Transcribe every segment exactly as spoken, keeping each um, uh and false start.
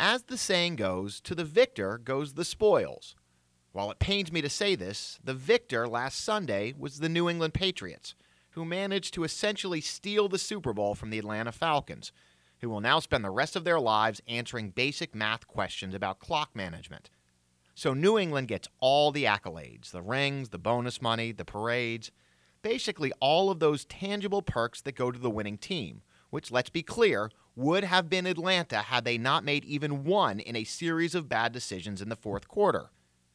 As the saying goes, to the victor goes the spoils. While it pains me to say this, the victor last Sunday was the New England Patriots, who managed to essentially steal the Super Bowl from the Atlanta Falcons, who will now spend the rest of their lives answering basic math questions about clock management. So New England gets all the accolades, the rings, the bonus money, the parades, basically all of those tangible perks that go to the winning team, which, let's be clear, would have been Atlanta had they not made even one in a series of bad decisions in the fourth quarter.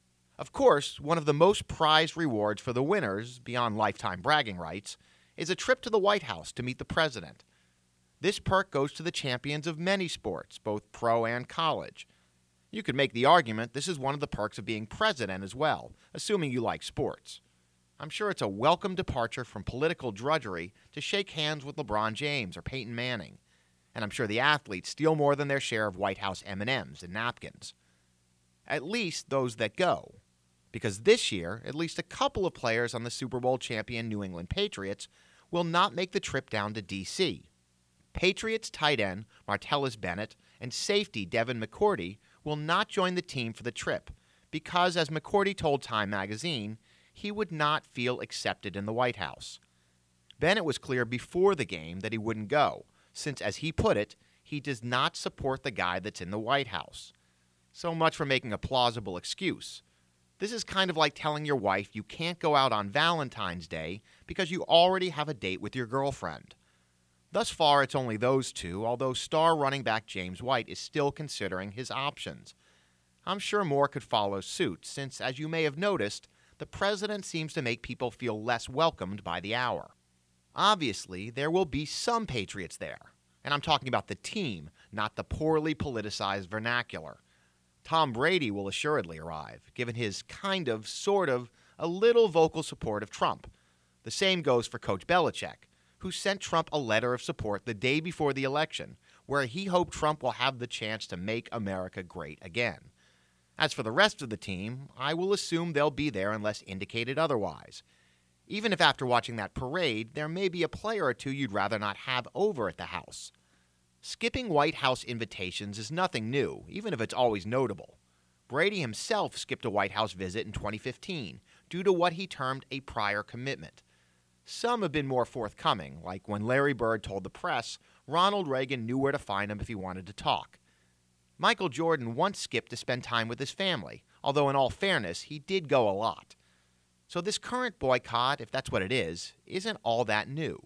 Of course, one of the most prized rewards for the winners, beyond lifetime bragging rights, is a trip to the White House to meet the president. This perk goes to the champions of many sports, both pro and college. You could make the argument this is one of the perks of being president as well, assuming you like sports. I'm sure it's a welcome departure from political drudgery to shake hands with LeBron James or Peyton Manning. And I'm sure the athletes steal more than their share of White House M and M's and napkins. At least those that go. Because this year, at least a couple of players on the Super Bowl champion New England Patriots will not make the trip down to D C Patriots tight end Martellus Bennett and safety Devin McCourty will not join the team for the trip because, as McCourty told Time magazine, he would not feel accepted in the White House. Bennett was clear before the game that he wouldn't go, since, as he put it, he does not support the guy that's in the White House. So much for making a plausible excuse. This is kind of like telling your wife you can't go out on Valentine's Day because you already have a date with your girlfriend. Thus far, it's only those two, although star running back James White is still considering his options. I'm sure more could follow suit, since, as you may have noticed, the president seems to make people feel less welcomed by the hour. Obviously, there will be some Patriots there, and I'm talking about the team, not the poorly politicized vernacular. Tom Brady will assuredly arrive, given his kind of, sort of, a little vocal support of Trump. The same goes for Coach Belichick, who sent Trump a letter of support the day before the election, where he hoped Trump will have the chance to make America great again. As for the rest of the team, I will assume they'll be there unless indicated otherwise. Even if after watching that parade, there may be a player or two you'd rather not have over at the house. Skipping White House invitations is nothing new, even if it's always notable. Brady himself skipped a White House visit in twenty fifteen due to what he termed a prior commitment. Some have been more forthcoming, like when Larry Bird told the press Ronald Reagan knew where to find him if he wanted to talk. Michael Jordan once skipped to spend time with his family, although in all fairness, he did go a lot. So this current boycott, if that's what it is, isn't all that new.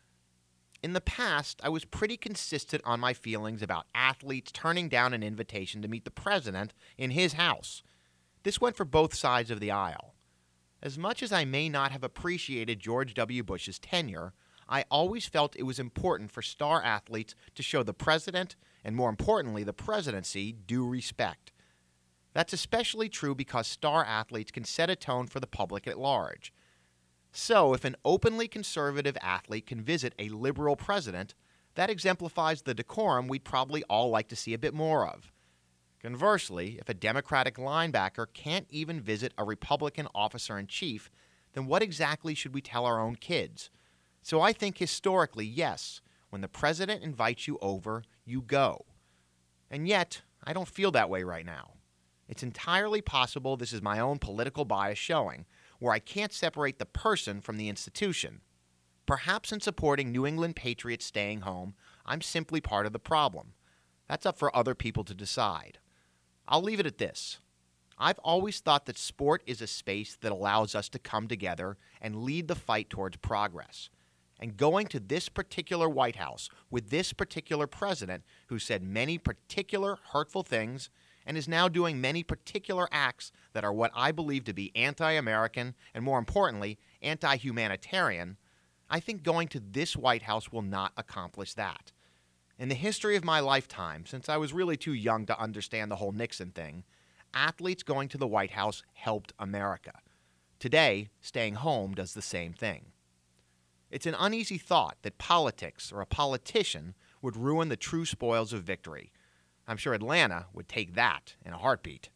In the past, I was pretty consistent on my feelings about athletes turning down an invitation to meet the president in his house. This went for both sides of the aisle. As much as I may not have appreciated George W. Bush's tenure, I always felt it was important for star athletes to show the president, and more importantly, the presidency, due respect. That's especially true because star athletes can set a tone for the public at large. So, if an openly conservative athlete can visit a liberal president, that exemplifies the decorum we'd probably all like to see a bit more of. Conversely, if a Democratic linebacker can't even visit a Republican officer-in-chief, then what exactly should we tell our own kids? So I think historically, yes, when the president invites you over, you go. And yet, I don't feel that way right now. It's entirely possible this is my own political bias showing, where I can't separate the person from the institution. Perhaps in supporting New England Patriots staying home, I'm simply part of the problem. That's up for other people to decide. I'll leave it at this. I've always thought that sport is a space that allows us to come together and lead the fight towards progress. And going to this particular White House with this particular president who said many particular hurtful things and is now doing many particular acts that are what I believe to be anti-American and, more importantly, anti-humanitarian, I think going to this White House will not accomplish that. In the history of my lifetime, since I was really too young to understand the whole Nixon thing, athletes going to the White House helped America. Today, staying home does the same thing. It's an uneasy thought that politics or a politician would ruin the true spoils of victory. I'm sure Atlanta would take that in a heartbeat.